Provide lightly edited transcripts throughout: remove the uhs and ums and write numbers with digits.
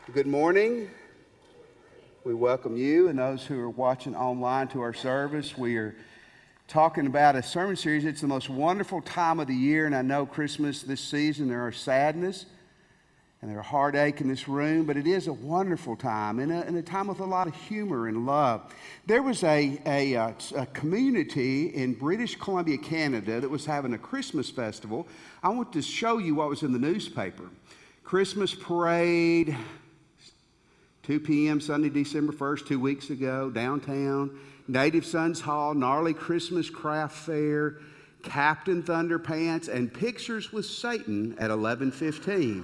Good morning. We welcome you and those who are watching online to our service. We are talking about a sermon series. It's the most wonderful time of the year, and I know Christmas this season, there are sadness and there's heartache in this room, but it is a wonderful time and a time with a lot of humor and love. There was a community in British Columbia, Canada that was having a Christmas festival. I want to show you what was in the newspaper. Christmas parade, 2 p.m. Sunday, December 1st, 2 weeks ago, downtown. Native Sons Hall, gnarly Christmas craft fair, Captain Thunderpants, and pictures with Satan at 11:15.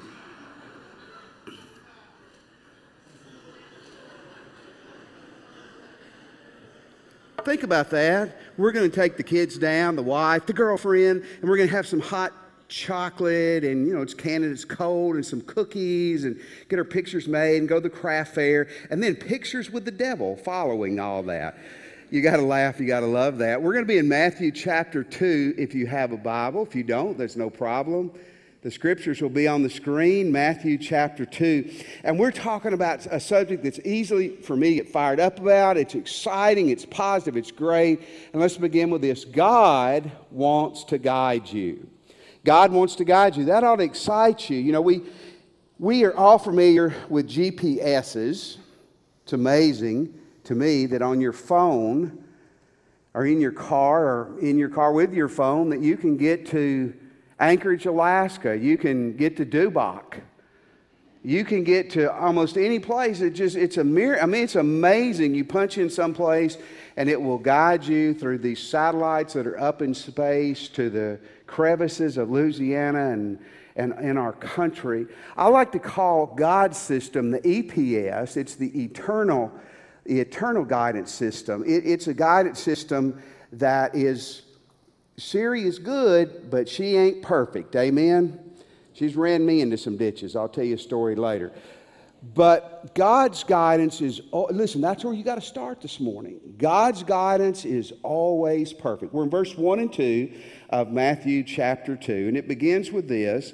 Think about that. We're going to take the kids down, the wife, the girlfriend, and we're going to have some hot chocolate, and it's Canada, it's cold, and some cookies, and get our pictures made and go to the craft fair, and then pictures with the devil following all that. You got to laugh, you got to love that. We're going to be in Matthew chapter 2 if you have a Bible. If you don't, there's no problem. The scriptures will be on the screen, Matthew chapter 2. And we're talking about a subject that's easily for me to get fired up about. It's exciting, it's positive, it's great. And let's begin with this. God wants to guide you. God wants to guide you. That ought to excite you. We are all familiar with GPSs. It's amazing to me that on your phone or in your car with your phone that you can get to Anchorage, Alaska. You can get to Dubach. You can get to almost any place. It's a mirror. It's amazing. You punch in some place and it will guide you through these satellites that are up in space to the crevices of Louisiana and in our country. I like to call God's system the EPS. It's the eternal guidance system. It's a guidance system that is, Siri is good, but she ain't perfect. Amen? She's ran me into some ditches. I'll tell you a story later. But God's guidance is, listen, that's where you got to start this morning. God's guidance is always perfect. We're in verse 1 and 2 of Matthew chapter 2, and it begins with this.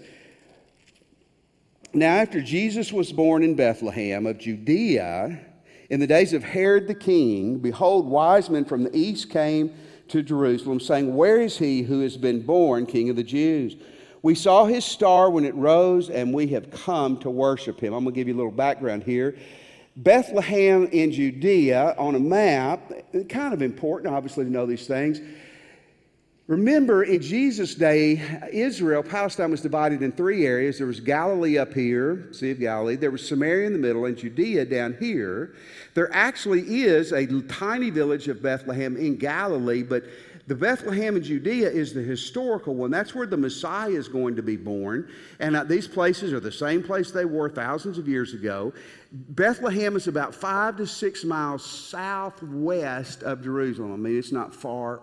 Now, after Jesus was born in Bethlehem of Judea, in the days of Herod the king, behold, wise men from the east came to Jerusalem, saying, "Where is he who has been born King of the Jews? We saw his star when it rose, and we have come to worship him." I'm going to give you a little background here. Bethlehem in Judea on a map, kind of important, obviously, to know these things. Remember, in Jesus' day, Palestine was divided in three areas. There was Galilee up here, Sea of Galilee. There was Samaria in the middle, and Judea down here. There actually is a tiny village of Bethlehem in Galilee, but the Bethlehem in Judea is the historical one. That's where the Messiah is going to be born. And these places are the same place they were thousands of years ago. Bethlehem is about 5 to 6 miles southwest of Jerusalem. It's not far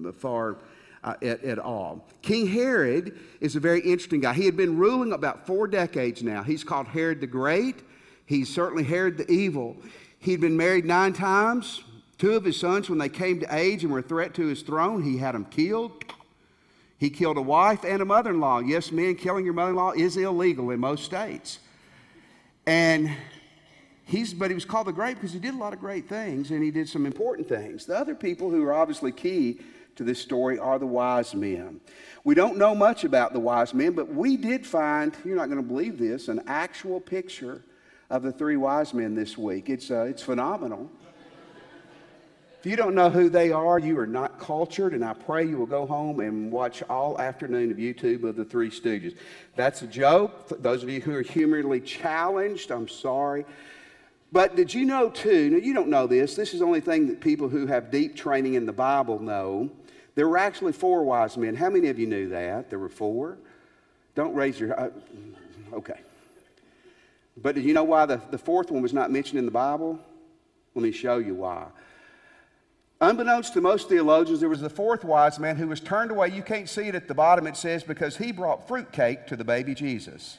at all. King Herod is a very interesting guy. He had been ruling about 4 decades now. He's called Herod the Great. He's certainly Herod the Evil. He'd been married 9 times. 2 of his sons, when they came to age and were a threat to his throne, he had them killed. He killed a wife and a mother-in-law. Yes, men, killing your mother-in-law is illegal in most states. But he was called the Great because he did a lot of great things, and he did some important things. The other people who are obviously key to this story are the wise men. We don't know much about the wise men, but we did find, you're not going to believe this, an actual picture of the 3 wise men this week. It's phenomenal. If you don't know who they are, you are not cultured, and I pray you will go home and watch all afternoon of YouTube of the Three Stooges. That's a joke. Those of you who are humorly challenged, I'm sorry. But did you know, too, now you don't know this, this is the only thing that people who have deep training in the Bible know, there were actually 4 wise men. How many of you knew that? There were 4? Don't raise your, okay. But did you know why the 4th one was not mentioned in the Bible? Let me show you why. Unbeknownst to most theologians, there was the 4th wise man who was turned away. You can't see it at the bottom. It says, because he brought fruitcake to the baby Jesus.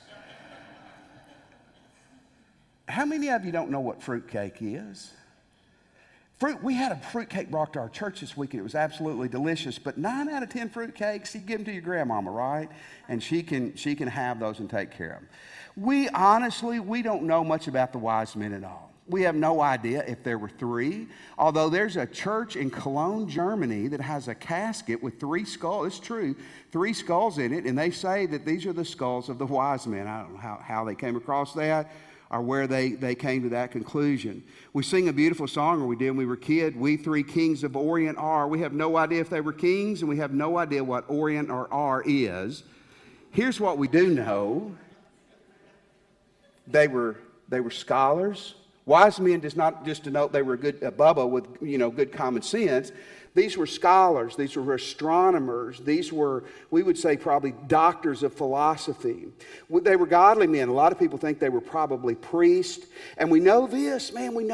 How many of you don't know what fruitcake is? We had a fruitcake brought to our church this week, and it was absolutely delicious. But 9 out of 10 fruitcakes, you give them to your grandmama, right? And she can have those and take care of them. We don't know much about the wise men at all. We have no idea if there were 3, although there's a church in Cologne, Germany that has a casket with 3 skulls. It's true, 3 skulls in it, and they say that these are the skulls of the wise men. I don't know how they came across that or where they came to that conclusion. We sing a beautiful song, or we did when we were kids, "We 3 kings of Orient are." We have no idea if they were kings, and we have no idea what Orient or are is. Here's what we do know. They were scholars. Wise men does not just denote they were good Bubba with good common sense. These were scholars. These were astronomers. These were, we would say, probably doctors of philosophy. They were godly men. A lot of people think they were probably priests. And we know this,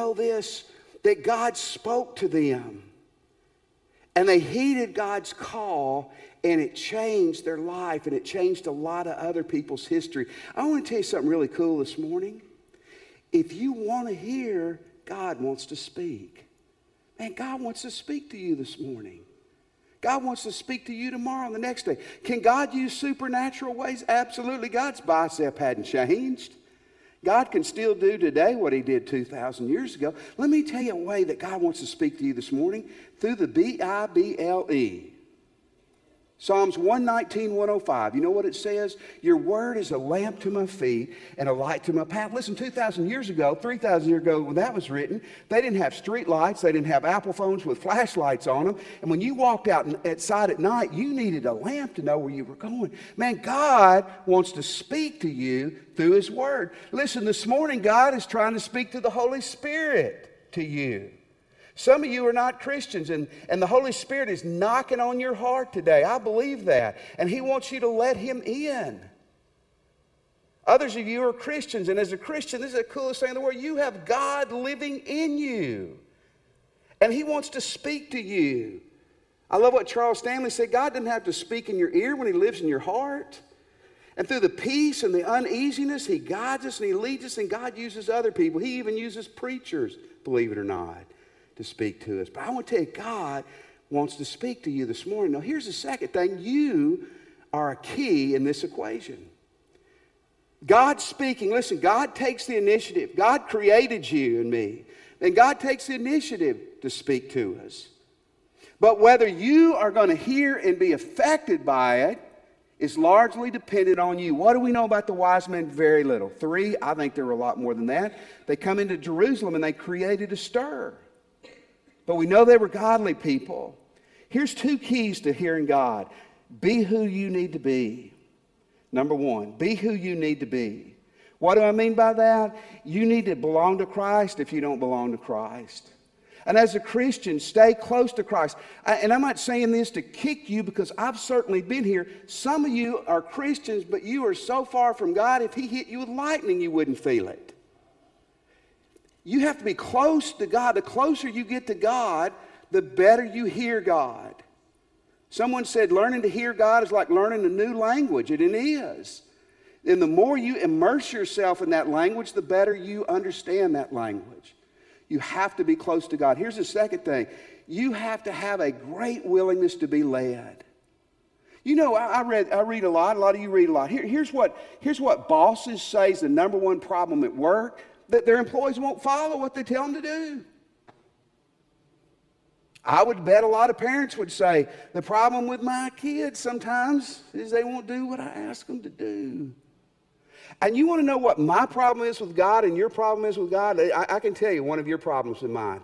that God spoke to them. And they heeded God's call, and it changed their life, and it changed a lot of other people's history. I want to tell you something really cool this morning. If you want to hear, God wants to speak. Man, God wants to speak to you this morning. God wants to speak to you tomorrow and the next day. Can God use supernatural ways? Absolutely. God's bicep hadn't changed. God can still do today what he did 2,000 years ago. Let me tell you a way that God wants to speak to you this morning, through the Bible. Psalms 119, 105. You know what it says? Your word is a lamp to my feet and a light to my path. Listen, 2,000 years ago, 3,000 years ago when that was written, they didn't have street lights. They didn't have Apple phones with flashlights on them. And when you walked outside at night, you needed a lamp to know where you were going. Man, God wants to speak to you through his word. Listen, this morning, God is trying to speak to the Holy Spirit to you. Some of you are not Christians, and the Holy Spirit is knocking on your heart today. I believe that. And he wants you to let him in. Others of you are Christians, and as a Christian, this is the coolest thing in the world. You have God living in you. And he wants to speak to you. I love what Charles Stanley said. God doesn't have to speak in your ear when he lives in your heart. And through the peace and the uneasiness, he guides us and he leads us, and God uses other people. He even uses preachers, believe it or not, to speak to us. But I want to tell you, God wants to speak to you this morning. Now, here's the second thing. You are a key in this equation. God speaking. Listen, God takes the initiative. God created you and me. And God takes the initiative to speak to us. But whether you are going to hear and be affected by it is largely dependent on you. What do we know about the wise men? Very little. 3, I think there were a lot more than that. They come into Jerusalem and they created a stir. But we know they were godly people. Here's 2 keys to hearing God. Be who you need to be. Number 1, be who you need to be. What do I mean by that? You need to belong to Christ if you don't belong to Christ. And as a Christian, stay close to Christ. And I'm not saying this to kick you, because I've certainly been here. Some of you are Christians, but you are so far from God, if he hit you with lightning, you wouldn't feel it. You have to be close to God. The closer you get to God, the better you hear God. Someone said learning to hear God is like learning a new language, and it is. And the more you immerse yourself in that language, the better you understand that language. You have to be close to God. Here's the second thing. You have to have a great willingness to be led. You know, I read a lot. A lot of you read a lot. Here's what bosses say is the number one problem at work. That their employees won't follow what they tell them to do. I would bet a lot of parents would say, the problem with my kids sometimes is they won't do what I ask them to do. And you want to know what my problem is with God and your problem is with God? I can tell you one of your problems and mine.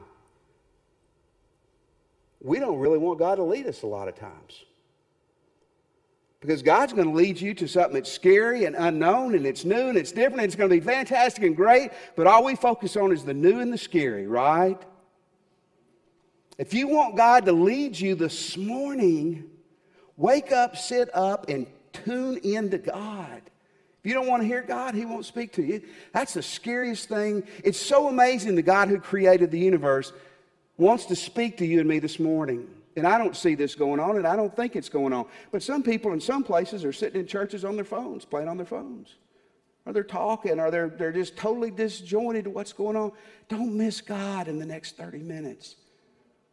We don't really want God to lead us a lot of times. Because God's going to lead you to something that's scary and unknown, and it's new and it's different, and it's going to be fantastic and great, but all we focus on is the new and the scary, right? If you want God to lead you this morning, wake up, sit up, and tune into God. If you don't want to hear God, he won't speak to you. That's the scariest thing. It's so amazing the God who created the universe wants to speak to you and me this morning. And I don't see this going on, and I don't think it's going on. But some people in some places are sitting in churches on their phones, playing on their phones. Or they're talking, or they're just totally disjointed to what's going on. Don't miss God in the next 30 minutes.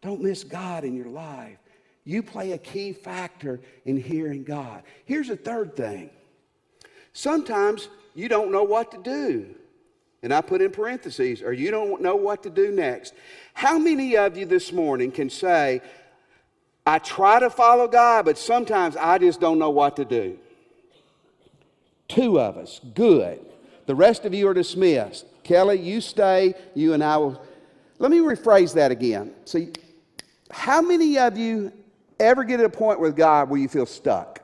Don't miss God in your life. You play a key factor in hearing God. Here's a third thing. Sometimes you don't know what to do. And I put in parentheses, or you don't know what to do next. How many of you this morning can say, I try to follow God, but sometimes I just don't know what to do? 2 of us. Good. The rest of you are dismissed. Kelly, you stay. You and I will. Let me rephrase that again. See, how many of you ever get to a point with God where you feel stuck?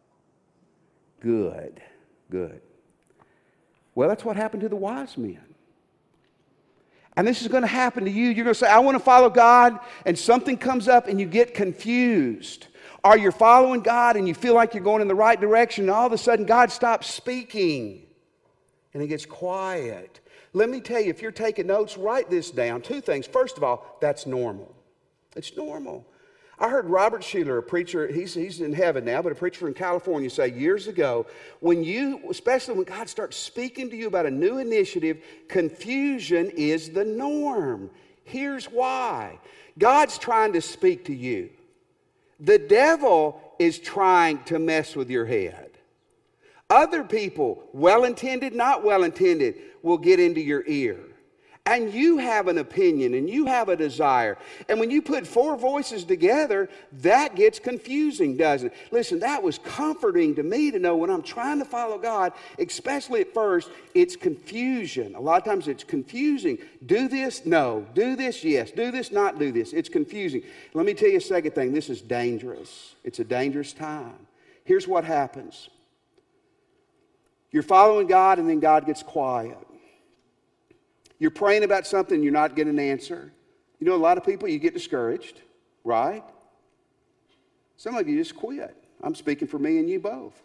Good. Good. Well, that's what happened to the wise men. And this is going to happen to you. You're going to say, I want to follow God, and something comes up and you get confused. Or you're following God and you feel like you're going in the right direction, and all of a sudden God stops speaking and it gets quiet. Let me tell you, if you're taking notes, write this down. 2 things. First of all, that's normal. It's normal. I heard Robert Schuller, a preacher, he's in heaven now, but a preacher in California, say years ago, especially when God starts speaking to you about a new initiative, confusion is the norm. Here's why. God's trying to speak to you. The devil is trying to mess with your head. Other people, well-intended, not well-intended, will get into your ear. And you have an opinion and you have a desire. And when you put 4 voices together, that gets confusing, doesn't it? Listen, that was comforting to me to know when I'm trying to follow God, especially at first, it's confusion. A lot of times it's confusing. Do this? No. Do this? Yes. Do this? Not do this. It's confusing. Let me tell you a second thing. This is dangerous. It's a dangerous time. Here's what happens. You're following God and then God gets quiet. You're praying about something, you're not getting an answer. You know, a lot of people, you get discouraged, right? Some of you just quit. I'm speaking for me and you both.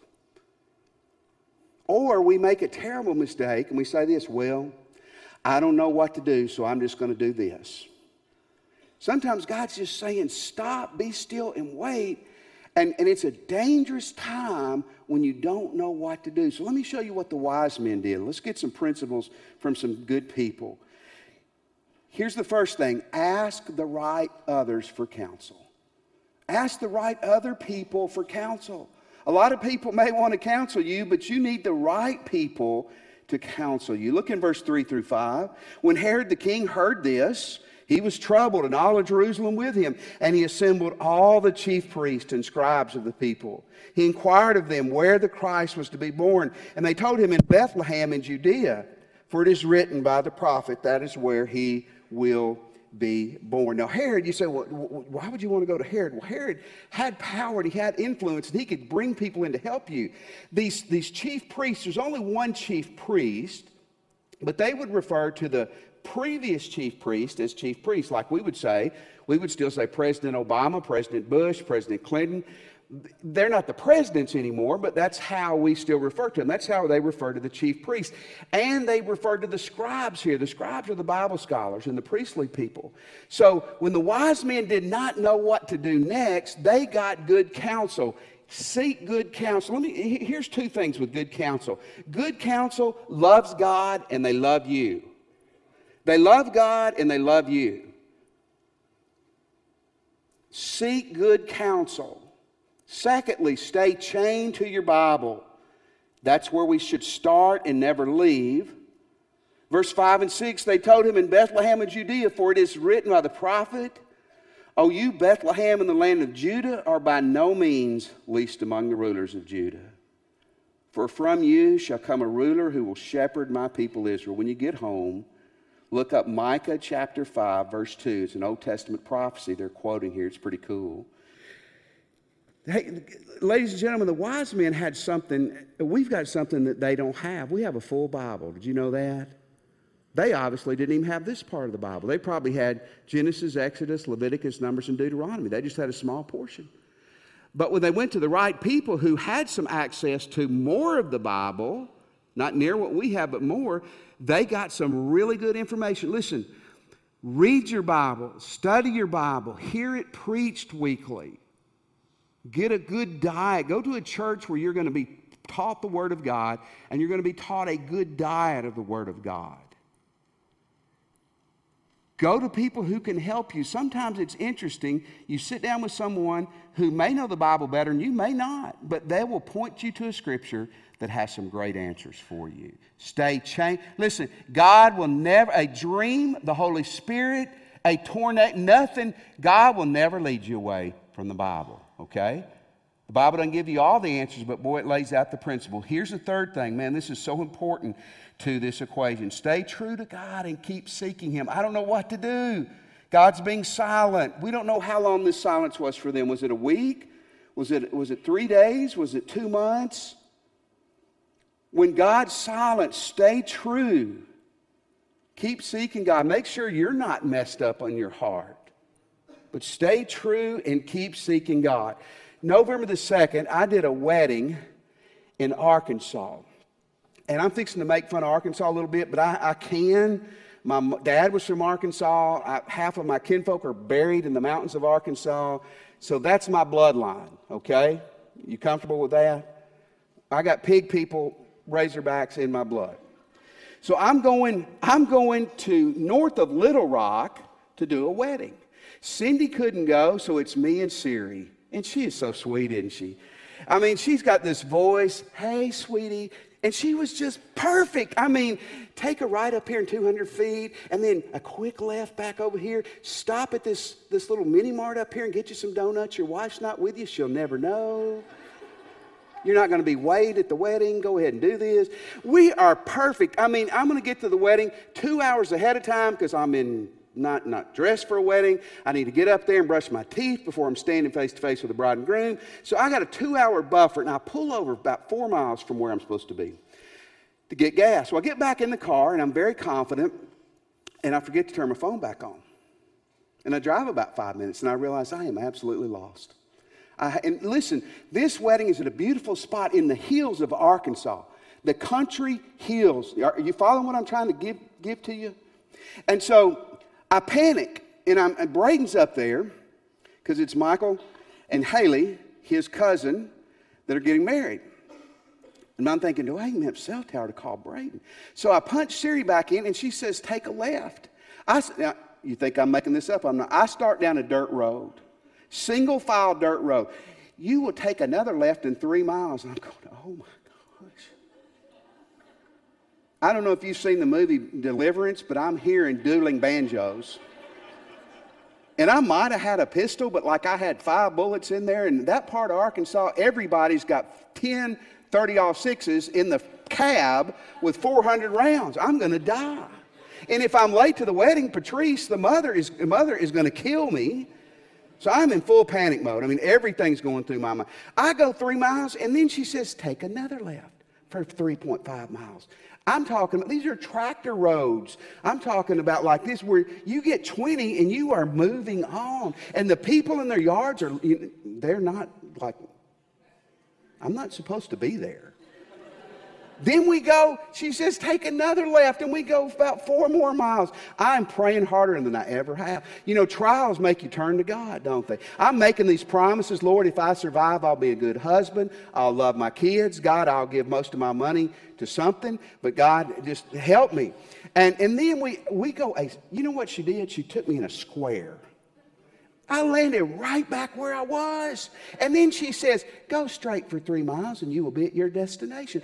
Or we make a terrible mistake and we say this, well, I don't know what to do, so I'm just going to do this. Sometimes God's just saying, stop, be still, and wait. And it's a dangerous time when you don't know what to do. So let me show you what the wise men did. Let's get some principles from some good people. Here's the first thing. Ask the right others for counsel. Ask the right other people for counsel. A lot of people may want to counsel you, but you need the right people to counsel you. Look in verse 3 through 5. When Herod the king heard this, he was troubled, and all of Jerusalem with him. And he assembled all the chief priests and scribes of the people. He inquired of them where the Christ was to be born. And they told him, in Bethlehem in Judea. For it is written by the prophet, that is where he will be born. Now Herod, you say, well, why would you want to go to Herod? Well, Herod had power and he had influence, and he could bring people in to help you. These chief priests, there's only one chief priest, but they would refer to the previous chief priest as chief priest. Like we would still say President Obama, President Bush, President Clinton. They're not the presidents anymore, but that's how we still refer to them. That's how they refer to the chief priest. And they refer to the scribes here. The scribes are the Bible scholars and the priestly people. So when the wise men did not know what to do next, they got good counsel. Seek good counsel. Here's 2 things with good counsel. Good counsel loves God and they love you. They love God and they love you. Seek good counsel. Secondly, stay chained to your Bible. That's where we should start and never leave. Verse 5 and 6, they told him, in Bethlehem in Judea, for it is written by the prophet, O you Bethlehem in the land of Judah are by no means least among the rulers of Judah. For from you shall come a ruler who will shepherd my people Israel. When you get home, look up Micah chapter 5, verse 2. It's an Old Testament prophecy they're quoting here. It's pretty cool. Hey, ladies and gentlemen, the wise men had something. We've got something that they don't have. We have a full Bible. Did you know that? They obviously didn't even have this part of the Bible. They probably had Genesis, Exodus, Leviticus, Numbers, and Deuteronomy. They just had a small portion. But when they went to the right people who had some access to more of the Bible, not near what we have, but more, they got some really good information. Listen, read your Bible, study your Bible, hear it preached weekly. Get a good diet. Go to a church where you're going to be taught the Word of God, and you're going to be taught a good diet of the Word of God. Go to people who can help you. Sometimes it's interesting. You sit down with someone who may know the Bible better and you may not, but they will point you to a scripture that has some great answers for you. Stay changed. Listen, God will never, a dream, the Holy Spirit, a tornado, nothing, God will never lead you away from the Bible, okay? The Bible doesn't give you all the answers, but boy, it lays out the principle. Here's the third thing. Man, this is so important to this equation. Stay true to God and keep seeking Him. I don't know what to do. God's being silent. We don't know how long this silence was for them. Was it a week? Was it 3 days? Was it 2 months? When God's silent, stay true. Keep seeking God. Make sure you're not messed up on your heart. But stay true and keep seeking God. November the 2nd, I did a wedding in Arkansas. And I'm fixing to make fun of Arkansas a little bit, but I can. My dad was from Arkansas. Half of my kinfolk are buried in the mountains of Arkansas. So that's my bloodline, okay? You comfortable with that? I got pig people, Razorbacks in my blood. So I'm going to north of Little Rock to do a wedding. Cindy couldn't go, so it's me and Siri. And she is so sweet, isn't she? I mean, she's got this voice, hey, sweetie. And she was just perfect. I mean, take a right up here in 200 feet, and then a quick left back over here. Stop at this little mini mart up here and get you some donuts. Your wife's not with you. She'll never know. You're not going to be weighed at the wedding. Go ahead and do this. We are perfect. I mean, I'm going to get to the wedding 2 hours ahead of time because I'm not dressed for a wedding. I need to get up there and brush my teeth before I'm standing face to face with the bride and groom. So I got a 2-hour buffer, and I pull over about 4 miles from where I'm supposed to be to get gas. So I get back in the car, and I'm very confident, and I forget to turn my phone back on. And I drive about 5 minutes, and I realize I am absolutely lost. And listen, this wedding is at a beautiful spot in the hills of Arkansas, the country hills. Are you following what I'm trying to give to you? And so I panic, and Braden's up there because it's Michael and Haley, his cousin, that are getting married. And I'm thinking, do I even have a cell tower to call Braden? So I punch Siri back in, and she says, take a left. Now, you think I'm making this up? I'm not. I start down a dirt road. Single file dirt road. You will take another left in 3 miles. I'm going, oh my gosh. I don't know if you've seen the movie Deliverance, but I'm hearing dueling banjos. And I might have had a pistol, but like I had 5 bullets in there. And that part of Arkansas, everybody's got 10 30-06s in the cab with 400 rounds. I'm going to die. And if I'm late to the wedding, Patrice, the mother is going to kill me. So I'm in full panic mode. I mean, everything's going through my mind. I go 3 miles, and then she says, take another left for 3.5 miles. I'm talking, these are tractor roads. I'm talking about like this where you get 20 and you are moving on. And the people in their yards they're not like, I'm not supposed to be there. Then we go, she says, take another left, and we go about 4 more miles. I'm praying harder than I ever have. You know, trials make you turn to God, don't they? I'm making these promises. Lord, if I survive, I'll be a good husband. I'll love my kids. God, I'll give most of my money to something. But God, just help me. And then we go, you know what she did? She took me in a square. I landed right back where I was. And then she says, go straight for 3 miles, and you will be at your destination.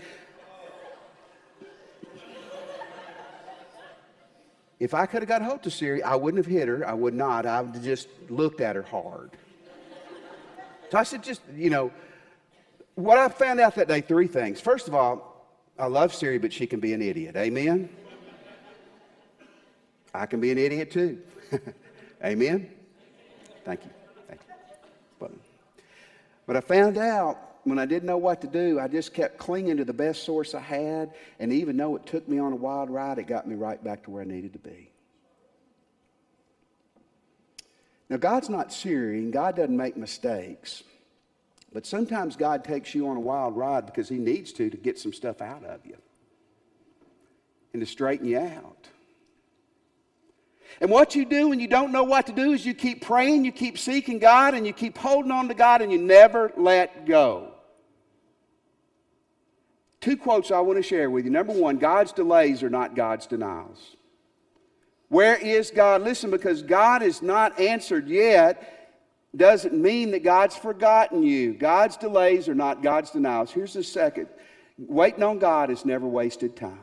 If I could have got hold to Siri, I wouldn't have hit her. I would not. I would have just looked at her hard. So I said, what I found out that day, 3 things. First of all, I love Siri, but she can be an idiot. Amen? I can be an idiot too. Amen? Thank you. But I found out when I didn't know what to do, I just kept clinging to the best source I had. And even though it took me on a wild ride, it got me right back to where I needed to be. Now, God's not Siri, and God doesn't make mistakes. But sometimes God takes you on a wild ride because He needs to get some stuff out of you and to straighten you out. And what you do when you don't know what to do is you keep praying, you keep seeking God, and you keep holding on to God, and you never let go. 2 quotes I want to share with you. Number 1, God's delays are not God's denials. Where is God? Listen, because God is not answered yet doesn't mean that God's forgotten you. God's delays are not God's denials. Here's the second. Waiting on God is never wasted time.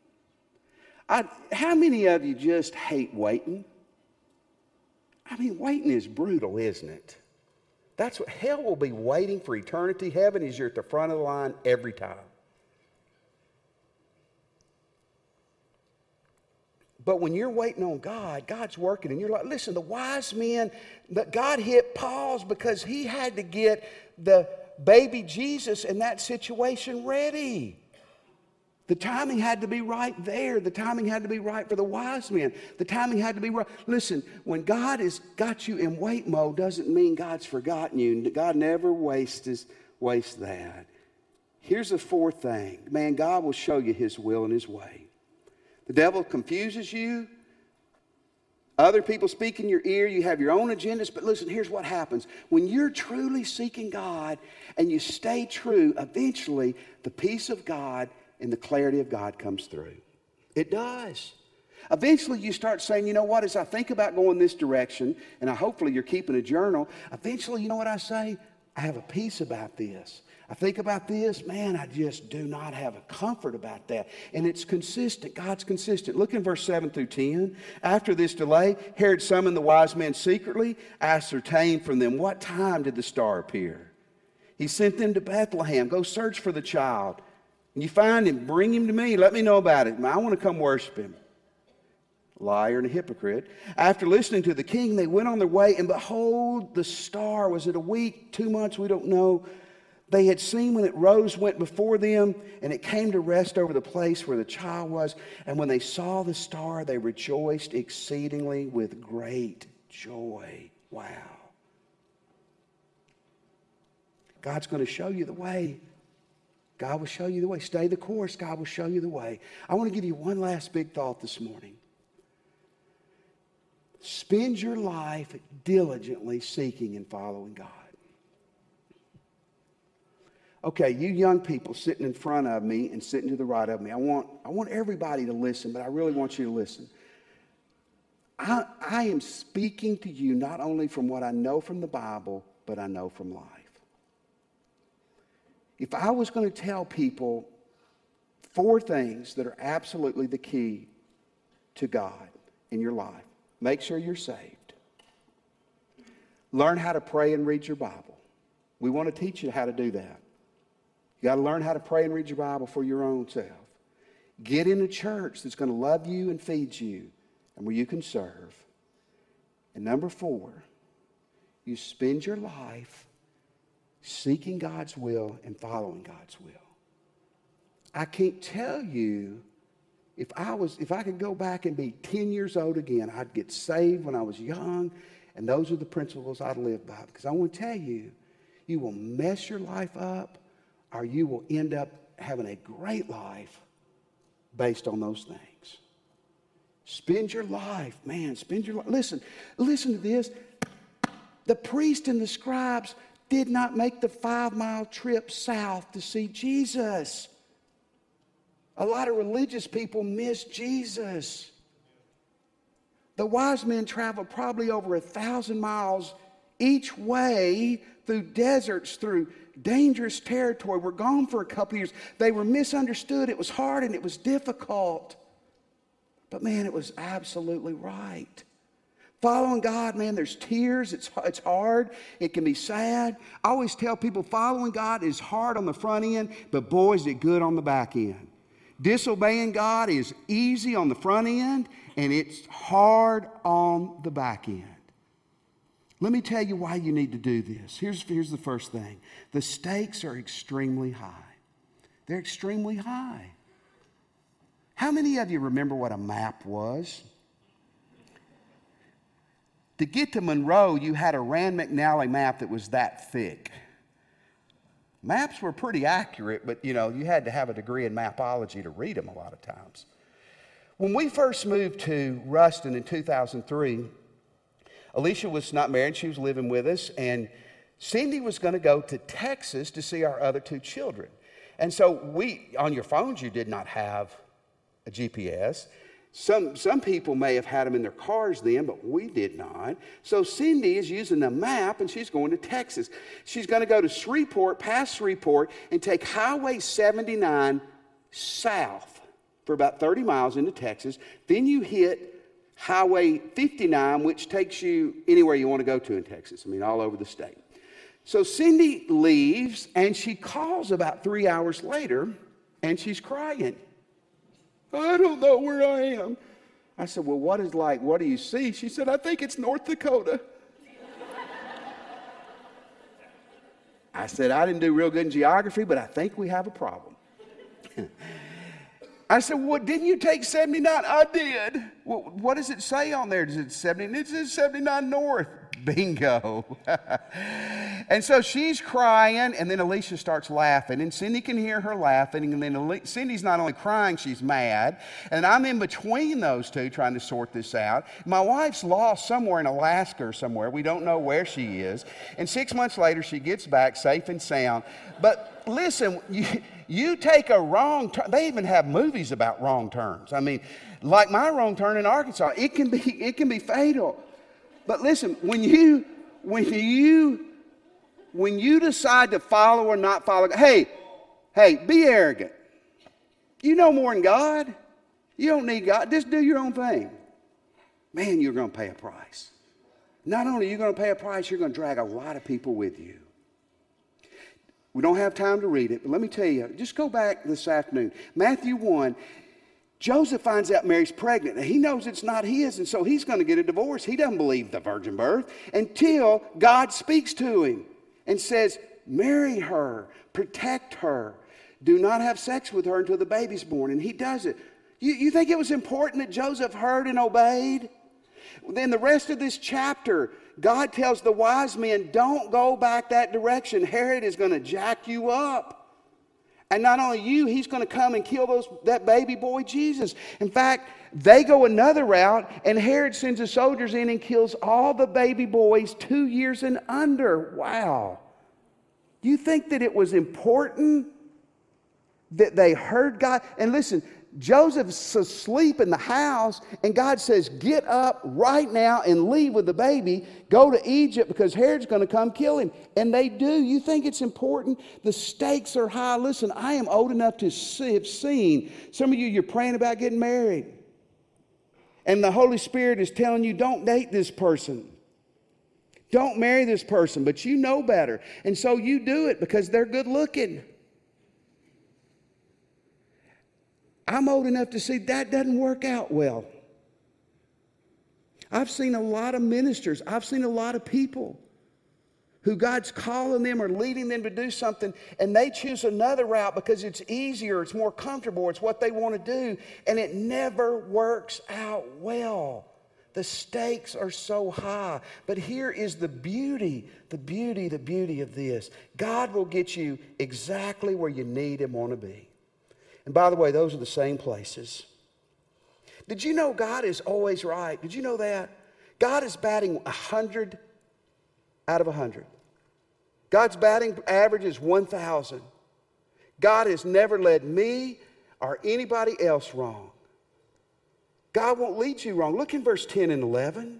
How many of you just hate waiting? I mean, waiting is brutal, isn't it? That's what hell will be waiting for eternity. Heaven is you're at the front of the line every time. But when you're waiting on God, God's working and you're like, listen, the wise men, that God hit pause because he had to get the baby Jesus in that situation ready. The timing had to be right there. The timing had to be right for the wise men. The timing had to be right. Listen, when God has got you in wait mode doesn't mean God's forgotten you. God never wastes that. Here's the fourth thing. Man, God will show you his will and his way. The devil confuses you. Other people speak in your ear. You have your own agendas. But listen, here's what happens. When you're truly seeking God and you stay true, eventually the peace of God and the clarity of God comes through. It does. Eventually you start saying, you know what, as I think about going this direction, and hopefully you're keeping a journal, eventually you know what I say? I have a peace about this. I think about this, man, I just do not have a comfort about that. And it's consistent. God's consistent. Look in verse 7 through 10. After this delay, Herod summoned the wise men secretly, ascertained from them what time did the star appear. He sent them to Bethlehem. Go search for the child. And you find him, bring him to me. Let me know about it. I want to come worship him. Liar and a hypocrite. After listening to the king, they went on their way, and behold, the star. Was it a week, 2 months? We don't know. They had seen when it rose, went before them, and it came to rest over the place where the child was. And when they saw the star, they rejoiced exceedingly with great joy. Wow. God's going to show you the way. God will show you the way. Stay the course. God will show you the way. I want to give you one last big thought this morning. Spend your life diligently seeking and following God. Okay, you young people sitting in front of me and sitting to the right of me, I want everybody to listen, but I really want you to listen. I am speaking to you not only from what I know from the Bible, but I know from life. If I was going to tell people 4 things that are absolutely the key to God in your life, make sure you're saved. Learn how to pray and read your Bible. We want to teach you how to do that. You got to learn how to pray and read your Bible for your own self. Get in a church that's going to love you and feed you and where you can serve. And number 4, you spend your life seeking God's will and following God's will. I can't tell you, if I could go back and be 10 years old again, I'd get saved when I was young, and those are the principles I'd live by. Because I want to tell you, you will mess your life up, or you will end up having a great life based on those things. Spend your life, man, spend your life. Listen to this. The priests and the scribes did not make the 5-mile trip south to see Jesus. A lot of religious people miss Jesus. The wise men traveled probably over 1,000 miles each way through deserts, through dangerous territory. We're gone for a couple of years. They were misunderstood. It was hard and it was difficult. But man, it was absolutely right. Following God, man, there's tears. It's hard. It can be sad. I always tell people following God is hard on the front end, but boy, is it good on the back end. Disobeying God is easy on the front end, and it's hard on the back end. Let me tell you why you need to do this. Here's the first thing. The stakes are extremely high. They're extremely high. How many of you remember what a map was? To get to Monroe, you had a Rand McNally map that was that thick. Maps were pretty accurate, but you had to have a degree in mapology to read them a lot of times. When we first moved to Ruston in 2003, Alicia was not married. She was living with us, and Cindy was going to go to Texas to see our other 2 children. And so on your phones, you did not have a GPS. Some people may have had them in their cars then, but we did not. So Cindy is using a map, and she's going to Texas. She's going to go to Shreveport, past Shreveport, and take Highway 79 south for about 30 miles into Texas. Then you hit Highway 59, which takes you anywhere you want to go to in Texas. I mean, all over the state. So Cindy leaves, and she calls about 3 hours later, and she's crying. I don't know where I am. I said, well, what do you see? She said, I think it's North Dakota. I said, I didn't do real good in geography, but I think we have a problem. I said, well, didn't you take 79? I did. Well, what does it say on there? Does it 70? It says 79 North. Bingo. And so she's crying, and then Alicia starts laughing, and Cindy can hear her laughing, and then Cindy's not only crying, she's mad, and I'm in between those two trying to sort this out. My wife's lost somewhere in Alaska or somewhere. We don't know where she is, and 6 months later she gets back safe and sound. But listen, you take a wrong turn. They even have movies about wrong turns. I mean, like my wrong turn in Arkansas, it can be fatal. But listen, when you decide to follow or not follow, hey, be arrogant. You know more than God. You don't need God. Just do your own thing. Man, you're going to pay a price. Not only are you going to pay a price, you're going to drag a lot of people with you. We don't have time to read it, but let me tell you, just go back this afternoon. Matthew 1. Joseph finds out Mary's pregnant, and he knows it's not his, and so he's going to get a divorce. He doesn't believe the virgin birth until God speaks to him and says, marry her, protect her, do not have sex with her until the baby's born, and he does it. You think it was important that Joseph heard and obeyed? Then the rest of this chapter, God tells the wise men, don't go back that direction. Herod is going to jack you up. And not only you, he's going to come and kill that baby boy Jesus. In fact, they go another route, and Herod sends the soldiers in and kills all the baby boys 2 years and under. Wow. Do you think that it was important that they heard God? And listen, Joseph's asleep in the house, and God says, get up right now and leave with the baby. Go to Egypt because Herod's going to come kill him. And they do. You think it's important? The stakes are high. Listen, I am old enough to have seen. Some of you're praying about getting married. And the Holy Spirit is telling you, don't date this person. Don't marry this person, but you know better. And so you do it because they're good looking. I'm old enough to see that doesn't work out well. I've seen a lot of ministers. I've seen a lot of people who God's calling them or leading them to do something, and they choose another route because it's easier, it's more comfortable, it's what they want to do, and it never works out well. The stakes are so high. But here is the beauty of this. God will get you exactly where you need and want to be. And by the way, those are the same places. Did you know God is always right? Did you know that? God is batting 100 out of 100. God's batting average is 1,000. God has never led me or anybody else wrong. God won't lead you wrong. Look in verse 10 and 11.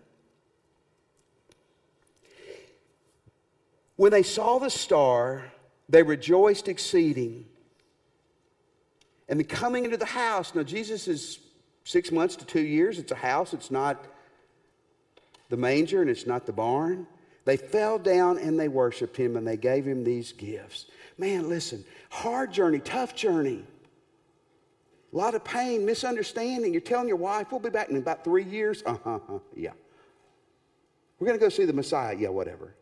When they saw the star, they rejoiced exceeding. And then coming into the house, now Jesus is 6 months to 2 years. It's a house. It's not the manger and it's not the barn. They fell down and they worshiped him and they gave him these gifts. Man, listen, hard journey, tough journey. A lot of pain, misunderstanding. You're telling your wife, we'll be back in about 3 years. Yeah. We're going to go see the Messiah. Yeah, whatever.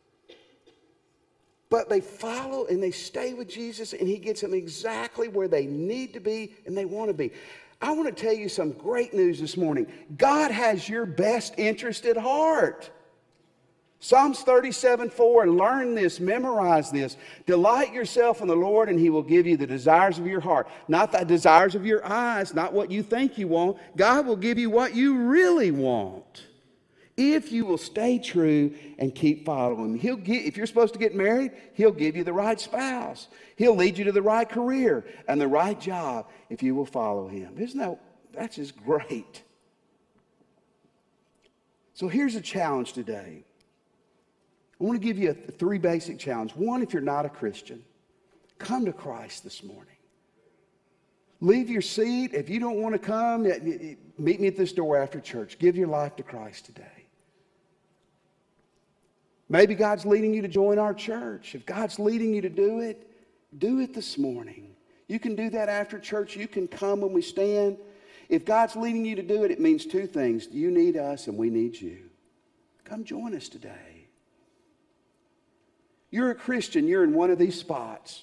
But they follow and they stay with Jesus, and he gets them exactly where they need to be and they want to be. I want to tell you some great news this morning. God has your best interest at heart. Psalms 37:4, learn this, memorize this. Delight yourself in the Lord, and he will give you the desires of your heart. Not the desires of your eyes, not what you think you want. God will give you what you really want. If you will stay true and keep following him. If you're supposed to get married, he'll give you the right spouse. He'll lead you to the right career and the right job if you will follow him. Isn't That's just great. So here's a challenge today. I want to give you three basic challenges. One, if you're not a Christian, come to Christ this morning. Leave your seat. If you don't want to come, meet me at this door after church. Give your life to Christ today. Maybe God's leading you to join our church. If God's leading you to do it this morning. You can do that after church. You can come when we stand. If God's leading you to do it, it means two things. You need us and we need you. Come join us today. You're a Christian. You're in one of these spots.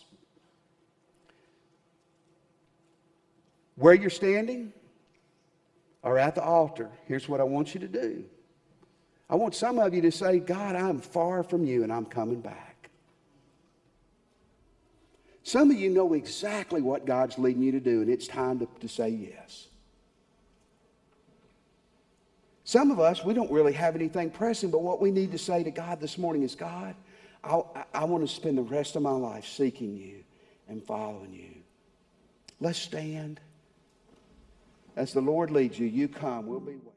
Where you're standing or at the altar, here's what I want you to do. I want some of you to say, God, I'm far from you and I'm coming back. Some of you know exactly what God's leading you to do, and it's time to say yes. Some of us, we don't really have anything pressing, but what we need to say to God this morning is, God, I want to spend the rest of my life seeking you and following you. Let's stand. As the Lord leads you, you come. We'll be waiting.